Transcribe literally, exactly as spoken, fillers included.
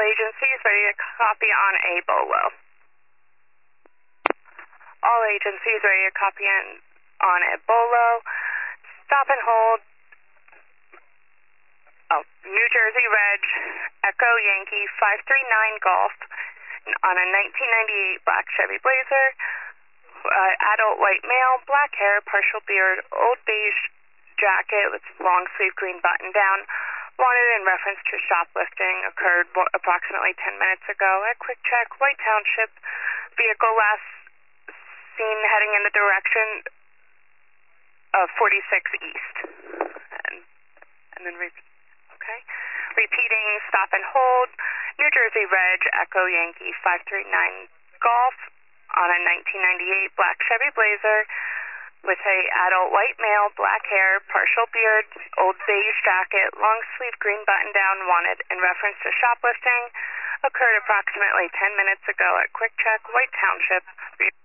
agencies ready to copy on a bolo. All agencies ready to copy in on a bolo. Stop and hold. Oh, New Jersey Reg, Echo Yankee five three nine Golf on a nineteen ninety-eight black Chevy Blazer. Uh, adult white male, black hair, partial beard, old beige jacket with long sleeve green button down. Wanted in reference to shoplifting, occurred approximately ten minutes ago at Quick Check, White Township. Vehicle last seen heading in the direction of forty-six East. And, and then, re okay. Repeating, stop and hold. New Jersey Reg, Echo Yankee five three nine Golf on a nineteen ninety-eight black Chevy Blazer with a adult white male, black hair, partial beard, old beige jacket, long sleeve green button down, wanted in reference to shoplifting, occurred approximately ten minutes ago at Quick Check, White Township.